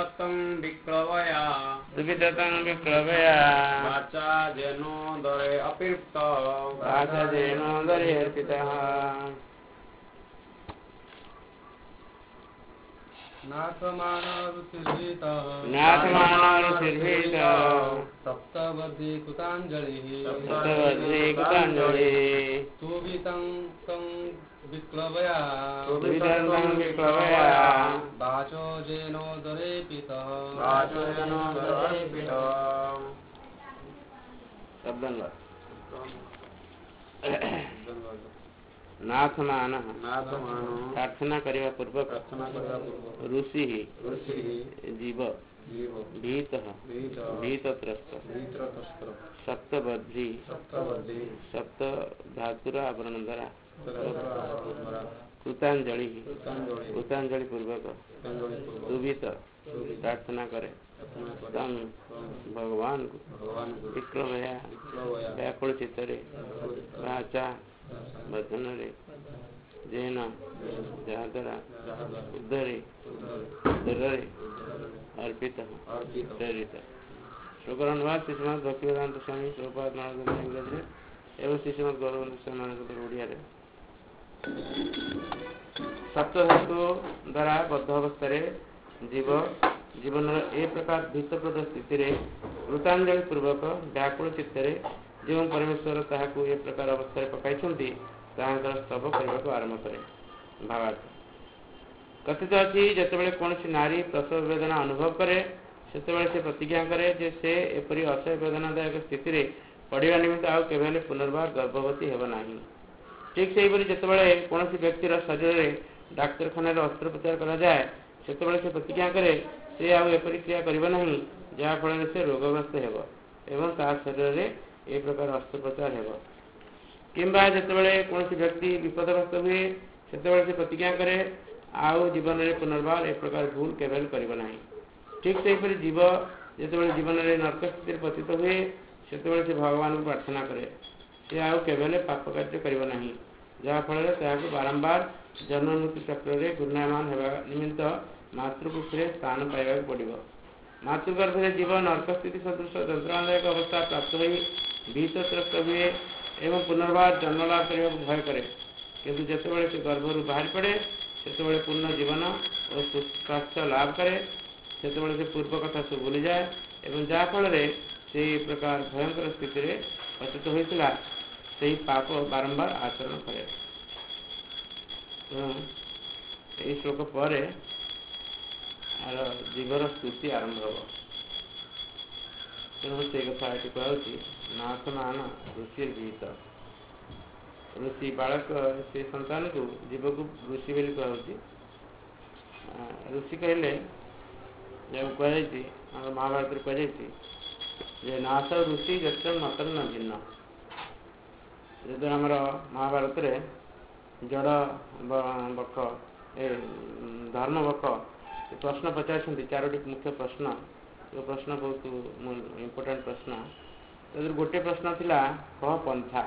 दुविततं विक्लवया वाचा जेनो दरे अर्पितः नाथमानरुचिर्भीतः सप्तवद्धी कृताञ्जलिः तुवितं तं विक्लवया वाचो जेनो दरे पितः नाथमान प्रार्थना करने पूर्वक ऋषि जीव भीतत्रस्त सप्तबद्धि सप्त धातुर आवरण द्वारा कृतांजलि पूर्वक दुवित प्रार्थना करे तम भगवान को विक्रमया व्याकुल चित्तरे वाचा बधन रे जैन जहाद्वारा उद्धरे अर्पित प्रेरित श्लोकर अनुवाद श्रीमद भक्तिवेदांत स्वामी प्रभुपाद महाराज इंग्रजी एवं श्रीमद गौरवंत स्वामी महाराज ओडिया सप्तधातु द्वारा बद्ध अवस्था जीव जीवन ए प्रकार भीतप्रद स्थिति कृतांजलि पूर्वक व्याकुल चित्त जो परमेश्वर ताहाकु ए प्रकार अवस्था पकाई स्तव करने को आरंभ करे। भावार्थ कथित अच्छी जिते कौन नारी प्रसव वेदना अनुभव करे से प्रतिज्ञा करे जे से एपरी असह्य वेदनादायक स्थिति पढ़ा निमित्त आउ केवल पुनर्बार गर्भवती हेब नाही। ठीक से जिते कौन व्यक्तिर शरीर में डाक्तखाना अस्त्रोपचार करा जाए से प्रतिज्ञा करे से आउपरी क्रिया करिबा नहीं जहाँफल से रोगग्रस्त हेब एवं ता शरीर में ए प्रकार अस्त्रोपचार हेब किंबा जिते कौन व्यक्ति विपदग्रस्त हुए से प्रतिज्ञा करे आउ जीवन में पुनर्बार ए प्रकार भूल केवल करिबा नहीं। ठीक से जीव जिते जीवन में नरक स्थिति पतित हुए से भगवान को प्रार्थना करे से आउ केवल पाप कार्य करिबा नहीं जहाँफल बारंबार जन्म मृत्यु चक्र में घूर्णायमान होगा निमित्त मातृकुक्षे स्थान पाइबा पड़ो। मातृगर्भ में जीव नरक स्थिति सदृश यंत्रणादायक अवस्था प्राप्त हो भीतत्रस्त हुए एवं पुनर्बार जन्म लाभ करने को भय करे किंतु जितेबाला से गर्भर बाहर पड़े से पूर्ण जीवन और स्वास्थ्य लाभ करे से पूर्व कथा सब भूली जाए एवं जहाँफल से प्रकार भयंकर स्थिति पतित होता से पाप बारंबार आचरण करे। यही श्लोक पर जीवर स्तुति आरंभ हो तेणु से कथा ये कहूँ नाथमान ऋषिर्भीत ऋषि बालक से संतान को जीव को ऋषि बोली कहूँ ऋषि कहले जब कही महाभारत कही नाथ ऋषि जत मत न भिन्न जो आमर महाभारत जड़ बक धर्म बक प्रश्न पचार चारोटी मुख्य प्रश्न जो प्रश्न बहुत इम्पोर्टेंट प्रश्न गोटे प्रश्न थिला कह पंथा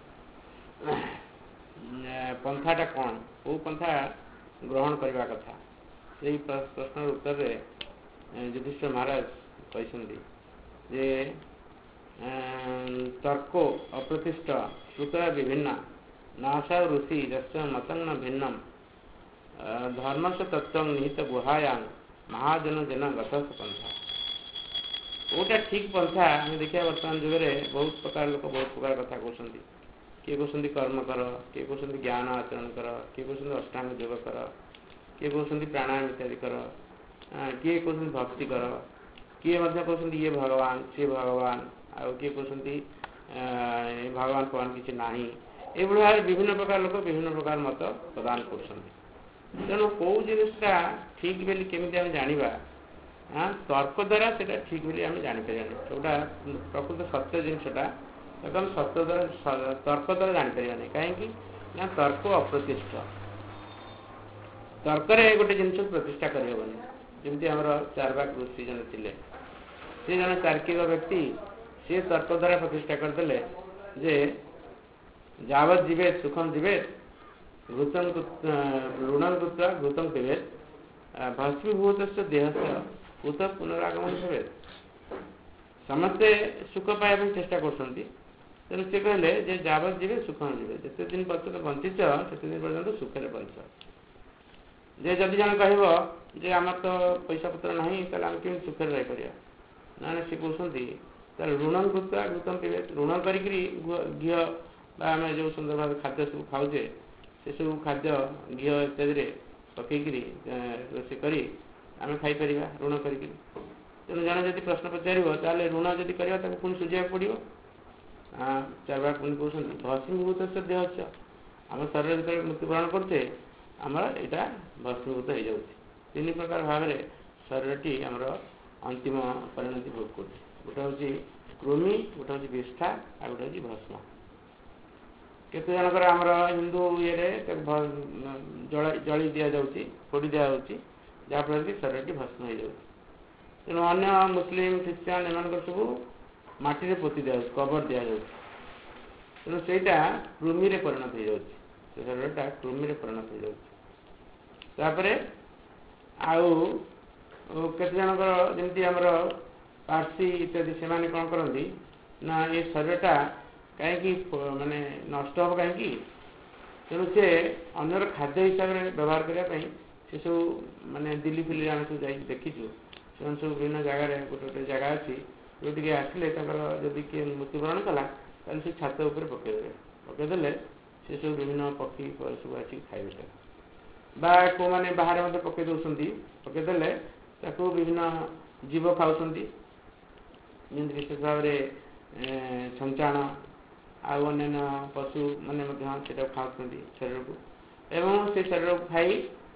पंथाटा कौन को पंथा ग्रहण करने कथा से प्रश्न उत्तर युधिष्ठिर महाराज कहते जे तर्को अप्रतिष्ठ श्रुतया विभिन्ना नाशा ऋषि जस्य मतंग भिन्नम धर्म से तत्व निहित गुहायां महाजन जन गतस पंथा गोटा ठीक पंथा आम देखा बर्तमान जुगे बहुत प्रकार लोक बहुत प्रकार कथा कहते किए कहते कर्म कर किए कहते ज्ञान आचरण कर किए कहते अष्टांग योग कर किए कहते प्राणायाम इत्यादि कर किए कहते भक्ति कर किए कहते ये भगवान सी भगवान आउ किए कहते भगवान भगवान किसी ना ये विभिन्न प्रकार लोक विभिन्न प्रकार मत प्रदान कर तेणु कौ जिनटा ठीक बोली केमी आम जाना तर्क द्वारा से ठीक बोली आम जापर जोटा प्रकृत सत्य जिनसा हम सत्य द्वारा तर्क द्वारा जापर नहीं कहीं तर्क अप्रतिष्ठ तर्क गोटे जिन प्रतिष्ठा करहबनी जमी आम चारवाक ऋषि जन थे सी जन तार्किक व्यक्ति सी तर्क द्वारा प्रतिष्ठा करदे जे जावत जीवे सुखम जीवे ऋणम कृत्वा घृतम पिबेत भस्मीभूत देह से कुत पुनरागमन भवे समस्ते सुख पाइबा चेष्टा करछंती तेणु से कहले जे जावत जीवे सुख जीवे जिते दिन पर्यंत बंचिच से दिन पर्यंत सुखे बंच जे जदि जन कह जे आम तो पैसा पत्र ना आम केमी सुखे रहीपर ना सी कहते ऋण कृत्वा घृतम पीवे ऋण कर घी आम जो सुंदर भाव खाद्य सब खाऊे से सब खाद्य घी इत्यादि पकईकरी रोषे कर आम खाईपर ऋण कर तेणु जन जब प्रश्न पचार ऋण जदि करवा पुणी सुझा पड़ो चार पुणी कहते भस्मीभूत से देह आम शरीर जो मृत्युवरण करते आमर यहाँ भस्मीभूत हो जाऊँ तीन प्रकार भाव में शरीरटी आमर अंतिम परिणति भोग कर गोटे हूँ कृमि गोटे हूँ विष्ठा आ गोटे हूँ भस्म केते जनकर आमर हिंदू ये जली दि जाऊँगी पोड़ी दि जाऊँगी जहाँफल कि शरीरटी भस्म हो जाऊँ तेणु अन्य मुस्लिम ख्रीस्टान एम सब माटी पोती दि कवर दि जाऊँ तेणु सेटा कृमि परिणत हो जाऊँ से शरीरटा कृमि परिणत हो जाऊँ आउ केते जनकर जमी आमर पार्सी इत्यादि से कौन करती ना ये शरीरटा कहीं माने नष्ट हम कहीं तेणु से अन्यर खाद्य हिसाब से व्यवहार करने से सब माने दिल्ली फिल्ली आम सब देखीचु से सब विभिन्न जगार गोटे गोटे जगह अच्छी जो आसिले जदि किए मृत्युवरण कला से छात उपर पकईदे से सब विभिन्न पक्षी सब आसिक खाइबे बा को मैंने बाहर मत पकई दौरान पकईदे विभिन्न जीव खाऊँगी विशेष भाव में छंचाण आउ अन्य पशु मैंने खाऊँ शरीर को एवं से शरीर को खाई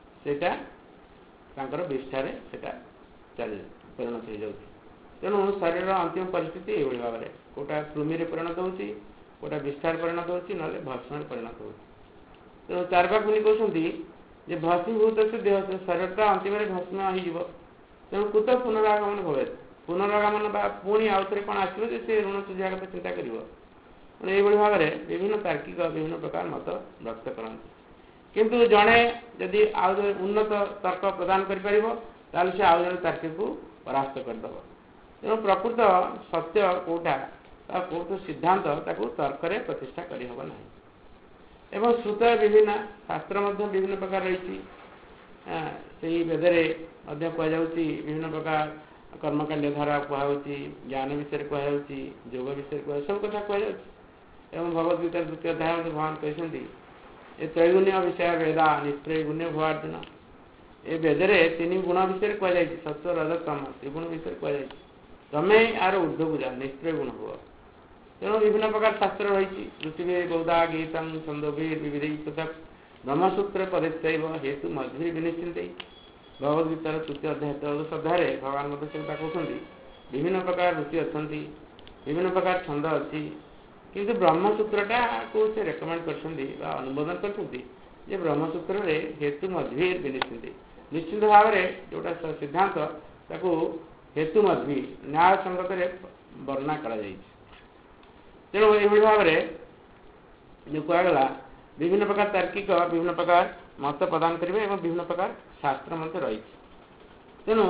से विष्ठार से परिणत हो जाऊँ तेणु शरीर अंतिम परिस्थिति ये भाव में कोटा कृमि परिणत होटा विष्ठार परिणत हो ना भस्म परिणत हो तेणु चारबाग मुनि कहते भस्मीभूत से देह शरीरटा अंतिम भस्म हो तेणु कुत पुनरागमन भवे पुनरागमन पुणी आउ थे कौन आसो से ऋण सुझा कथा चिंता कर ये भाव में विभिन्न तार्किक विभिन्न प्रकार मत व्यक्त करते किंतु जड़े जदि आउ उन्नत तर्क प्रदान कर से आउ जड़े तार्किक को परास्त करदेव तेणु प्रकृत सत्य कौटा कौट सिद्धांत तर्क प्रतिष्ठा करहब ना एवं श्रुत विभिन्न शास्त्र विभिन्न प्रकार रही से वेदरे कहु विभिन्न प्रकार कर्मकांड धारा कहु ज्ञान विषय कहु योग विषय कह सब कथा कहु एवं भगवद्गीता द्वितीय अध्याय में भगवान कहते ये त्रैगुण्य विषय वेदा निस्त्रैगुण्य भवार्जुन ये वेदरे तीन गुण विषय कहु सत्व रजत तम त्रिगुण विषय कहु तमें यार ऊर्ध्व को जा निस्त्रय गुण हुआ तेणु विभिन्न प्रकार शास्त्र रही पृथ्वी गौदा गीतम छंदोभीर विविध पृथक ब्रह्मसूत्र परिचय हेतु मध्य विनिश्चित भगवद्गीतार तृतीय अध्याय त्रयोदश अध्याय भगवान मत कहते विभिन्न प्रकार ऋषि अच्छा विभिन्न प्रकार छंद अच्छी किंतु ब्रह्मसूत्रटा को से रेकमेंड कर अनुमोदन कर ब्रह्मसूत्र हेतु मध्य विनिश्चित निश्चित भाव में जोटा सिद्धांत ताकू हेतु मध्य न्याय संगत वर्णना करा तेणु ये भाव में जो कहगला विभिन्न प्रकार तार्किक विभिन्न प्रकार मत प्रदान करेंगे और विभिन्न प्रकार शास्त्र मत रही तेणु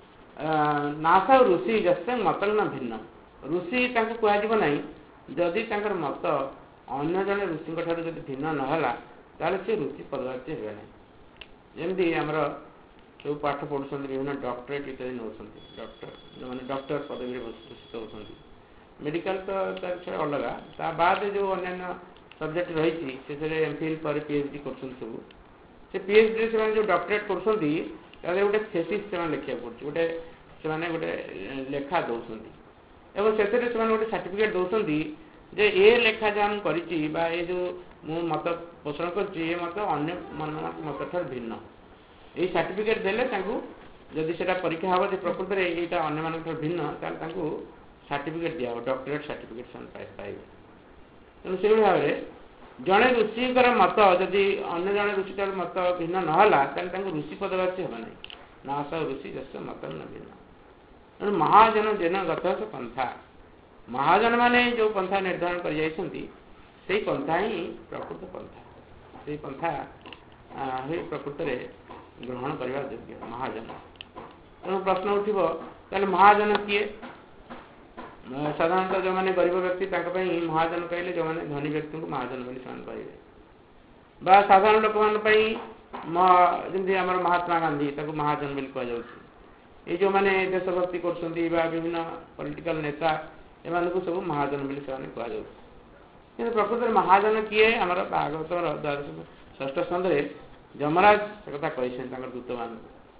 नासा ऋषि जस्ते मत न भिन्न ऋषि कहना जदि मत अन्य जड़े ऋषि जब भिन्न नहला से ऋषि पदवाच्य हे ना जमी आमर सब पाठ पढ़ुं विभिन्न डॉक्टरेट इत्यादि नौ डॉक्टर जो मैंने डॉक्टर पदवी भूषित होती मेडिकल तो तार अलग ता बाद जो अन्य सब्जेक्ट रही एमफिल पर पीएचडी कर सब से पीएचडी से जो डॉक्टरेट कर गोटे थेसिस से लिखा पड़े गोटे गोटे लेखा दौरान एवं से गोटे सर्टिफिकेट दौरान जे ये लेखा जो कर जो मु मत पोषण कर मत अन्य मत ठार भिन्न यही सर्टिफिकेट देले जदि से परीक्षा हम प्रकृत में यहाँ अन्य मान भिन्न सर्टिफिकेट दिया डॉक्टरेट सर्टिफिकेट पाइबे तेणु से भाव में जड़े ऋषिकर मत जदि अन्य जड़े ऋषि मत भिन्न नहला ऋषि पदवाच्य हे ना नाश ऋषि जस मत न भिन्न तेणु महाजन जेन गत पंथा महाजन माने जो पंथा निर्धारण कर पंथा ही प्रकृत पंथा से पंथा प्रकृत में ग्रहण करने योग्य महाजन तेणु प्रश्न उठिब ताले महाजन किए? साधारणतः जो मैंने गरीब व्यक्ति महाजन कहले जो मैंने धनी व्यक्ति को महाजन बोली कहे बा साधारण लोक जमी आम महात्मा गांधी महाजन बोली कह ये जो मैंने देशभक्ति कर विभिन्न पॉलिटिकल नेता एम सब महाजन बोली कह प्रकृत महाजन किए आम भागवत षष्ठ स्कंदे जमराज से कथा कही दूत मान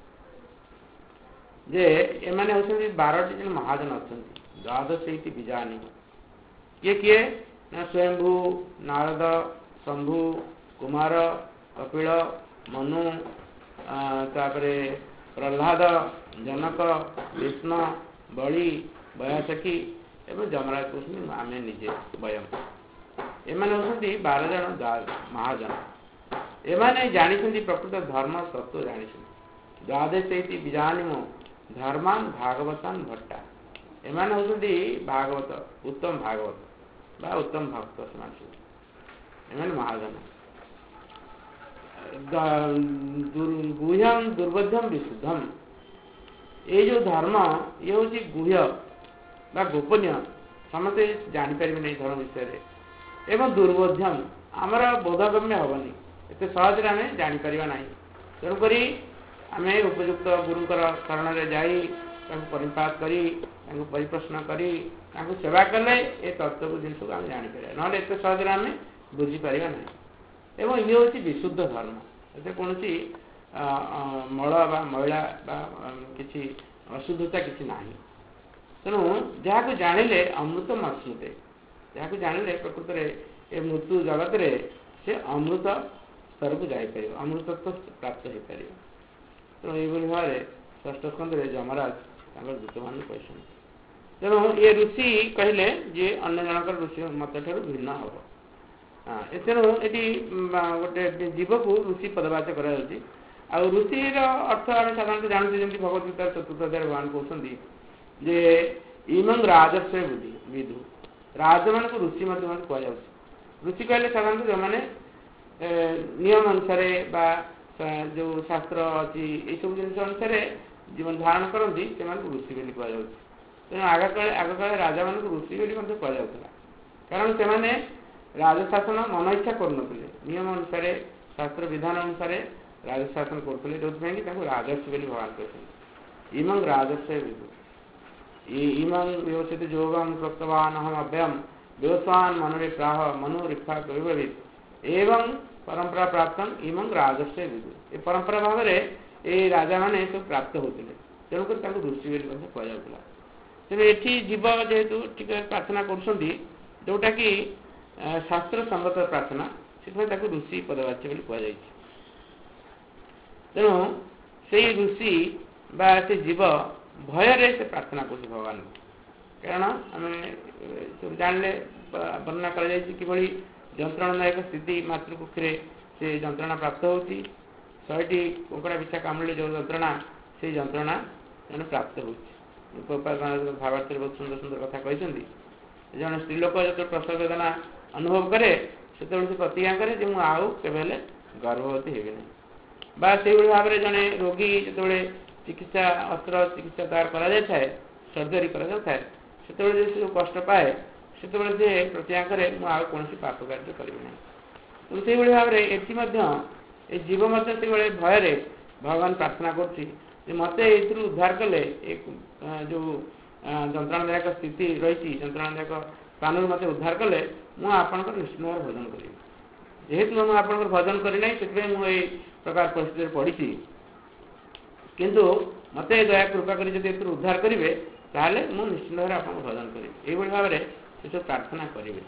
जे एमाने होती 12टी जन महाजन अच्छा द्वादश बीजानी किए किए ना स्वयंभू नारद शंभु कुमार कपिल मनु तापरे प्रहलाद जनक विष्णु बलि बयासखी एवं जमराज कहते आम निजे वयम एमाने होती 12 जन महाजन एमाने जानी प्रकृत धर्म तत्व जानी द्वादश बीजानी धर्मान भागवतान भट्टा एमाने होती भागवत उत्तम भागवत बा उत्तम भक्त एमाने महाजन गुह्यम दुर्बोध्यम विशुद्धम ये जो धर्म ये हूँ गुह्य बा गोपनीय समस्ते जापर नहीं धर्म विषय एवं दुर्बोध्यम आमर बोधगम्य हेनी एत सहज आम जापर ना तेणुक आम उपयुक्त गुरुंकर शरण में जाई परिपात करी परिप्रश्न करी सेवा कले ये तत्व जिन को आम जापर ना एत सहज आम बुझीपर ना एवं ये हूँ विशुद्ध धर्म ये कौन मल बा मैला किसी अशुद्धता किसी ना तेणु जहाँ को जानिले अमृतम अश्नुते जहाँ को जानिले प्रकृत में मृत्यु जगत रे से अमृत स्तर को जापर अमृतत्व प्राप्त हो पार तेणु ये भाव में षष्ठ स्कंदे जमराज दूत मान कहते तेणु ये ऋषि कहले जे अन्य जनकर ऋषि मत ठार भिन्न हम तेणु ये गोटे जीव को ऋषि पदवाच्य कर ऋषिर अर्थ आम साधारण जानते जमी भगवदगीतार चतुर्थ अध्याय भगवान कहते जे इमं राजस्व बुद्धि विधु राज मान को ऋषि कह ऋषि कहले साधारण जो मैंने नियम अनुसार बा जो शास्त्र अच्छी ये सब जिन अनुसार जीवन धारण करती से ऋषि बोली कह तेणु आग काल राजा मान ऋषि बोली कह कारण से राजशासन मन इच्छा करुन नियम अनुसार शास्त्र विधान अनुसार राजशासन करते जो राजस्व बोली भगवान कहते इमं राजस्व विदु इमं व्यवस्थित जोगम प्रोक्तवान अहम अभ्यम व्यवस्वान मनरे प्राह मनोरिफा विभवित एवं परंपरा प्राप्त इमं राजस्व विदु ये परंपरा भाव में ये राजा मैंने सब प्राप्त होते तेणुक ऋषि बोली कह तेणु ये जीव जेहेतु टे प्रार्थना करोटा कि शास्त्र संगत प्रार्थना से ऋषि पदवाच्य बोली कह तेणु से ऋषि बा से जीव भय से प्रार्थना कर भगवान कारण आम जानले वर्णना कर जंत्रणादायक स्थिति मातृकुक्षी से जंत्रणा प्राप्त होती 100टी कुकड़ा पिछा कामुड़े जो जंत्रणा से जंत्रणा प्राप्त हो भावार्थ बहुत सुंदर सुंदर कथा कहते जन स्त्रीलोक जो प्रसव वेदना अनुभव करे से प्रतिज्ञा करे जो मुझे गर्भवती हेबी ना बा से भाव में जड़े रोगी जो चिकित्सा अस्त्र चिकित्सा तार कर सर्जरी कर कष्ट पाए से प्रतिज्ञा करे मुझे कौन पाप कार्य करी ना तो से भाव में ये जीव से भय भगवान प्रार्थना कर मत उद्धार कले एक जो जंत्रणादायक स्थिति रही जंत्रणादायक प्राणु मत उद्धार कले मुझे निश्चित भाव भजन करी जेहेतु मुझे आप भजन करना से मुझे प्रकार परिस्थिति पड़ी किंतु मत दया कृपा कर उद्धार करेंगे ताहले मुझे निश्चित भाव आप भजन करी भाव में से सब प्रार्थना करेंगे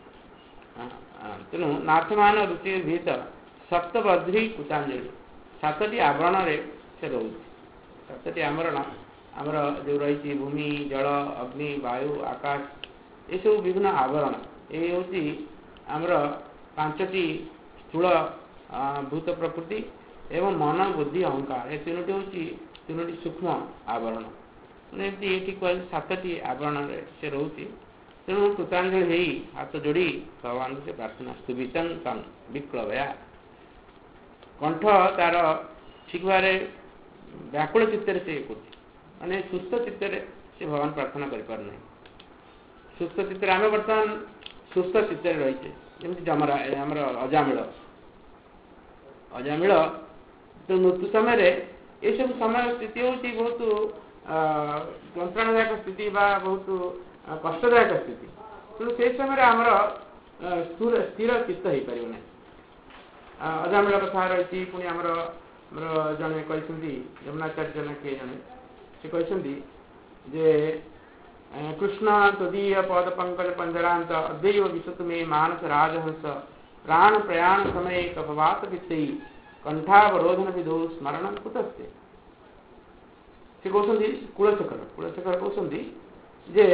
तेणु नाथमान रुचि भीत सप्तबद्री कुतांजलि 7टी आवरण से रोचे 7टी आवरण आमर जो रही भूमि जल अग्नि वायु आकाश ये सब विभिन्न आवरण ये हूँ आमर 5टी स्थूल भूत प्रकृति एवं मन बुद्धि अहंकार ये 3टी हूँ 3टी सूक्ष्म आवरण एमती ये 7टी आवरण से रोचे तेणु कृतांजलि हाथ जोड़ी भगवान से प्रार्थना स्तुभितं विक्लवया कंठ तार ठीक भाव व्याकुल चित्तर से कर माने सुस्थ चित्त से भगवान प्रार्थना कर सुस्थ चित्त आम बर्तमान सुस्थ चित्त रही जमी जमरा आमर अजामिल अजामिल तो मृत्यु समय ये सब समय स्थिति हूँ बहुत यंत्रणादायक स्थिति बहुत कष्टदायक स्थिति तेणु से समय आमर स्थिर चित्त हो पार ना अजामिल कथा रही पुणी आमर जड़े कहते यमुनाचार्य ना किए जड़े से कहते जे कृष्ण तदीय पद पंकज पंजरांत अद्वैव विशत में मानस राजहंस प्राण प्रयाण समय कपवात वित्त कंठावरोधन विधो स्मरण कुतस्ते से कहते कुलशेखर कहते जे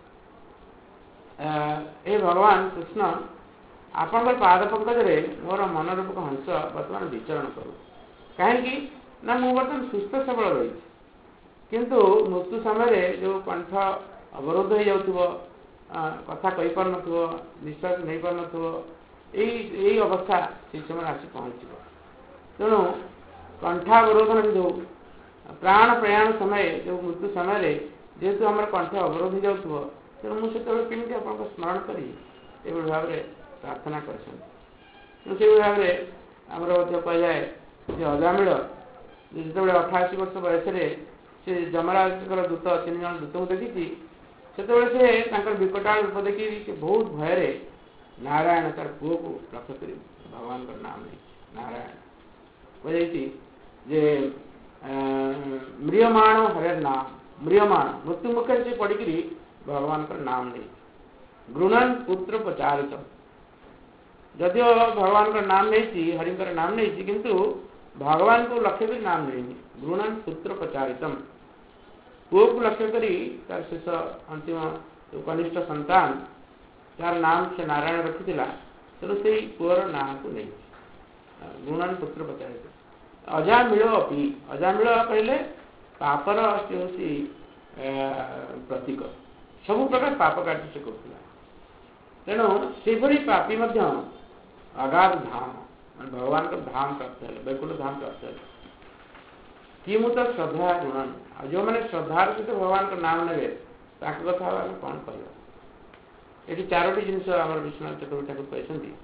हे भगवान कृष्ण आपण पाद पंकज मोर मन रूपक हंस बर्तमान विचरण करू कहीं ना मु बर्तमान सुस्थ सबल रही किंतु मृत्यु समय जो कंठ अवरोध हो जाऊ कथा कही पार निश्वास नहीं पार यही अवस्था से समय आसी पहुँच तेणु कंठावरोधन विधो प्राण प्रयाण समय जो मृत्यु समय जेहेतु आम कंठ अवरोध हो जाऊ तेणु मुझे केमी आप स्मरण करी भाव में प्रार्थना कर भाव में आमर कह जे अजामिल जो 88 वर्ष बयस से जमराजर दूत 3 जन दूत को देखी से विकटाल रूप देखी बहुत भय नारायण तार पुओ को लक्ष्य कर भगवान का नाम नहीं नारायण कही जे म्रियमाण हरे नाम म्रियमाण मृत्यु मुखे से पड़ी भगवान का नाम नहीं गृणन पुत्र प्रचारित जदिव भगवान का नाम नहीं हरि का नाम नहीं किंतु भगवान को लक्ष्य कर नाम नहीं गृणन पुत्र प्रचारितम पुओ को लक्ष्य करी तार शेष अंतिम कनिष्ठ संतान तार नाम से नारायण रखी तेणु से पुअर ना को नहीं गुणन पुत्र प्रचारित अजामिल अपी अजामिल कहले पापर से प्रतीक सब प्रकार पाप कार्य से करुला तेणु से पापी अगाध धाम भगवान का धाम प्राप्त है वैकुंठ धाम प्राप्त है किमुत श्रद्धा गुणन जो मैंने श्रद्धार सहित भगवान का नाम ने कथा आम कौन कह ये 4टी जिनस आम विश्वनाथ चक्रवर्ती ठाकुर कहते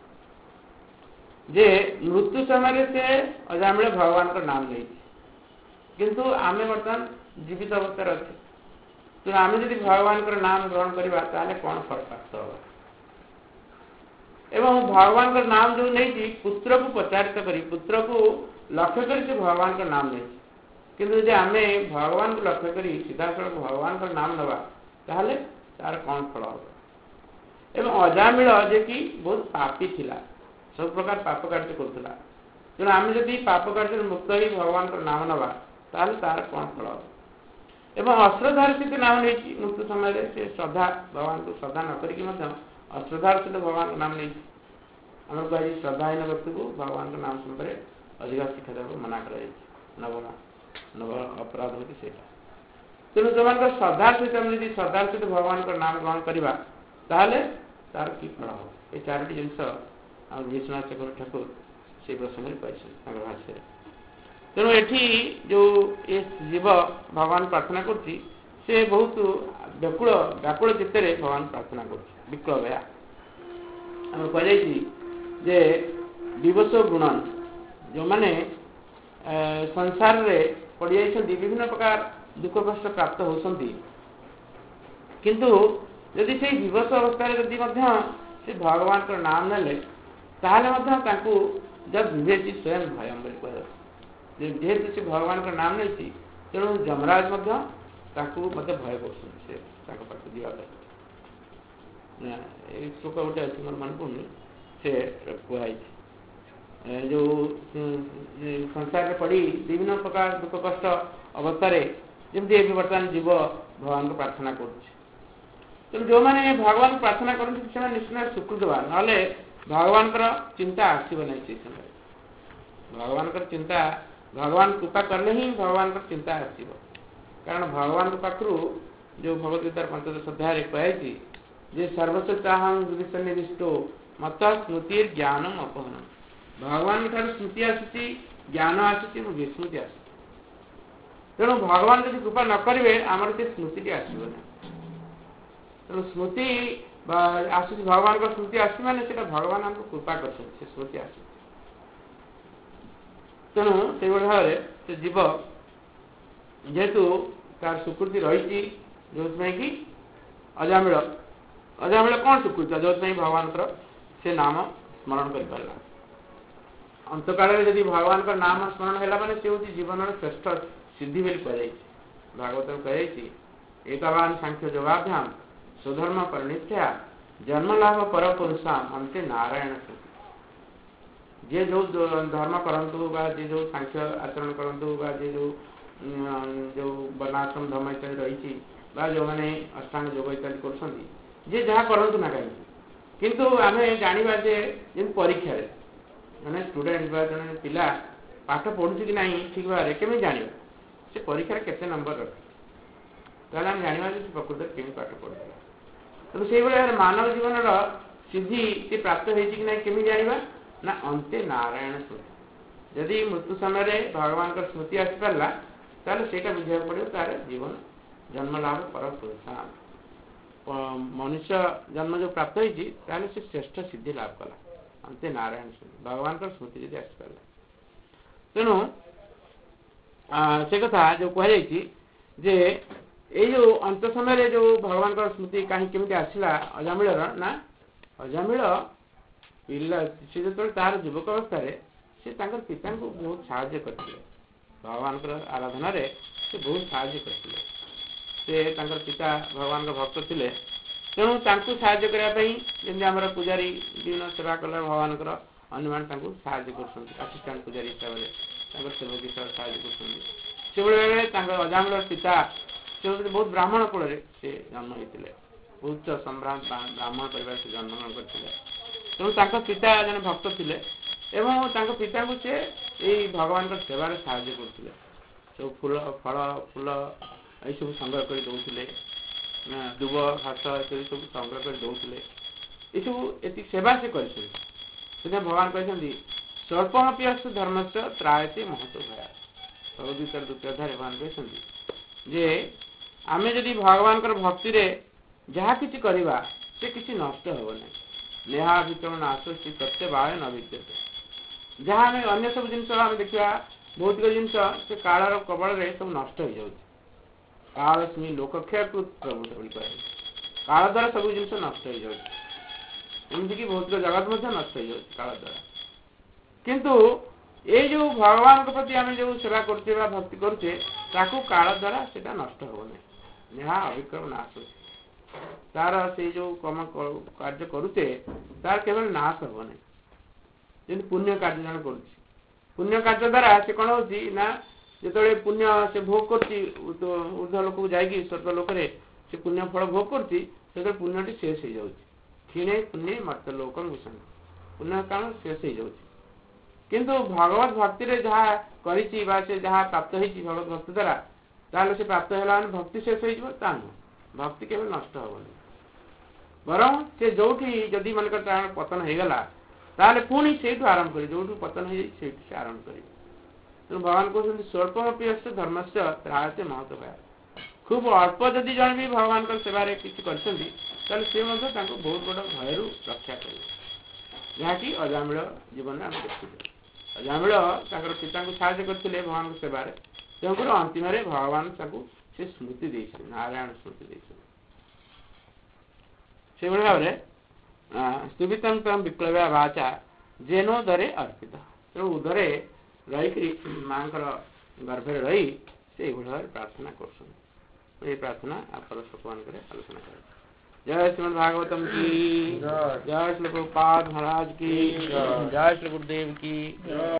जे मृत्यु समय से अजामिल भगवान का नाम नहीं किंतु आम बर्तमान जीवित अवस्था अच्छे तो आम जब भगवान का नाम ग्रहण करवा कौन फल प्राप्त होगा एवं भगवान का नाम जो नहीं पुत्र को प्रचारित करी पुत्र को लक्ष्य कर भगवान का नाम नहीं किंतु जो आम भगवान को लक्ष्य करी सीधासख भगवान का नाम नवा ताहले तार कौन फल होगा एवं अजामिल जे कि बहुत पापी थिला सब प्रकार पाप कार्य करुला तेणु आम जब पाप कार्य मुक्त ही भगवान का नाम नवा ताहले तार कौन फल होगा एवं अश्रद्धार सहित नाम नहीं मृत्यु समय से श्रद्धा भगवान को श्रद्धा न करी अश्रद्धार सहित भगवान का नाम नहीं आम कह श्रद्धाहीन व्यक्ति को भगवान का नाम सुन अधिक शिक्षा देवा मना कर नव अपराध होती से तेणु जो मान श्रद्धार सहित जब श्रद्धार सहित भगवान का नाम ग्रहण करवा ताहले तार कि फल हो ये 4टी जिनस विश्वनाथ चक्रवर्ती ठाकुर से प्रसंग कहते भाष्य तेणु एठी जो ये जीव भगवान प्रार्थना करछि से बहुत व्याकुल चित्त भगवान प्रार्थना कर विकल भया आम कह जे दिवस गुणन जो माने संसार रे पड़ जाइछन्ति विभिन्न प्रकार दुख कष्ट प्राप्त होती किंतु यदि से दिवस अवस्था से भगवान का नाम नेले ताहले जब विवेची स्वयं भयम जेहेतु से भगवान का नाम नहीं तेणु जमराज मत भय कर पास दिवाई श्लोक गोटे अच्छी मोर मन पड़ुनि से कहुई जो संसार में पड़ी विभिन्न प्रकार दुख कष्ट अवस्था जमी बर्तमान जीव भगवान को प्रार्थना कर जो मैंने भगवान प्रार्थना करते निश्चय स्वीकृतवान ना भगवान चिंता आसब नहीं से समय भगवान चिंता भगवान कृपा करने ही भगवान चिंता आसब कारण भगवान पाखु जो भगवदगीतार 15 अध्याय कही जे सर्वस्व चाहं विसन्निविष्टो मत स्मृति ज्ञानम अपहनम भगवान ठार स्मृति आसूची ज्ञान आसूची विस्मृति आसूची तेणु भगवान जब कृपा न करेंगे आमर से स्मृति आसो तेणु स्मृति आस भगवान का स्मृति आस माने भगवान हमको कृपा कर स्मृति आस तेणु से भाव से जीव जेहेतु तार सुकृति रही जो कि अजामिल अजामिल कौन सुकृति जो भगवान से नाम स्मरण कर पारा अंत काल जब भगवान का नाम स्मरण है मैंने से हूँ जीवन श्रेष्ठ सिद्धि बोली कहुई भागवत कहुई एकवान सांख्य जोगाभ्याम स्वधर्म परिणित्या जन्म लाभ पर पुरुषा अंते नारायण स्मृति जे जो धर्म करंतु जे जो सांख्य आचरण करंतु जे जो जो वर्णाश्रम धर्म इत्यादि रही जो मैंने अष्टांग योग इत्यादि कर जहाँ करंतु ना कहीं किंतु आम जाना जे परीक्षा मैंने स्टूडेंट जन पिला पाठ पढ़ुची कि नहीं ठीक भाव केमी जाना से परीक्षा केते नंबर रखे आम जाना प्रकृत केमी पाठ पढ़ा तेणु से भाई मानव जीवन सिद्धि सी प्राप्त होमी जाना ना अंते नारायण स्मृति जदि मृत्यु समय भगवान का स्मृति आसपारा ताल से बुझा पड़ो तार जीवन जन्म लाभ पर पुरुषा मनुष्य जन्म जो प्राप्त होती से श्रेष्ठ सिद्धि लाभ कला अंते नारायण स्मृति भगवान का स्मृति जब आसपारा तेणु से कथा जो कहुई जे ये जो अंत समय जो भगवान का स्मृति कहीं केमी आसला अजामिल ना अजामिल पिला से जो तार युवक अवस्था से पिता को बहुत साहाय्य करते भगवान आराधना से बहुत साहाय्य करते से पिता भगवान का भक्त थे तेणु साहाय्य करने जमी पूजारी विभिन्न सेवा कला भगवान अन्य मैंने साहाय्य कर असिस्टाट पूजारी हिसाब से सेवक हिसाब से साहाय्य कर अजामिल पिता से बहुत ब्राह्मण कूल से जन्म होते उच्च सम्राट ब्राह्मण परिवार से जन्म करते तेणु पिता जन भक्त थे एवं पिता को से यही भगवान का सेवार साहाय्य करते सब फूल फल फूल ये सब संग्रह कर दौले दुब घास ये सब संग्रह कर दौले ये सब ये सेवा से कर भगवान कहते स्वल्पमपि अस्तु धर्म से त्रायते महत्व भया भगवद्गीतार द्वितीय अध्याय भगवान कहते जे आमे जदि भगवान भक्ति रे जहाँ किसी करवा से किसी नष्ट हो नेहा भितर नाश प्रत्यय बाय न विद्यते जहाँ आम अन्य सब जिन देखा भौतिक जिन से कालर कबल सब नष्ट हो जाए कालस्मी लोकक्षयकृत प्रभुत कहे काल द्वारा सब जिन नष्ट हो जाए एमतीक भौतिक जगत नष्ट हो जाए काल द्वारा किंतु ये जो भगवान के प्रति आम जो सेवा करते भक्ति करते काल द्वारा से नष्ट हो यहाँ अविक्रम नाश हो तार से जो कम कार्य करुचे तार केवल नाश हम ना जमी पुण्य कार्य जन कर पुण्य कार्य द्वारा से कौन होना जो पुण्य से भोग कर लोक जाकि स्वर्ग लोक से पुण्य फल भोग कर पुण्यटी शेष हो जाए क्षीणे पुण्य मत लोक भूषण पुण्य कारण शेष हो जाए किंतु भगवत भक्ति रे जहाँ करी जहाँ प्राप्त होती भगवत भक्ति द्वारा ताल से प्राप्त है भक्ति शेष हो भक्ति केवल नष्ट हेनी बरं से जो जदि मन पतन हो गला ताले पुणी से आरंभ कर जो पतन हो से आरंभ कर तेणु भगवान कहते स्वल्पमपि अस्तु धर्म से त्रायते महत्व भया खूब अल्प जदि जन भी भगवान सेवार किसी कर बहुत बड़ भय रक्षा कर जहाँकि अजामिल जीवन में आम देखते अजामिल पिता को साहाय्य करते भगवान सेवार तेणुकर अंतिम भगवान से स्मृति दे नारायण स्मृति दे से भाव में स्तुभितम तम विप्लव्या वाचा जेनो दरे अर्पित तेणु उदरे रही माँ गर्भे रही से भाव प्रार्थना कर प्रार्थना आप श्लोक आलोचना कर जय श्रीमद् भागवतम की जय श्री प्रभुपाद महाराज की जय श्री गुरुदेव की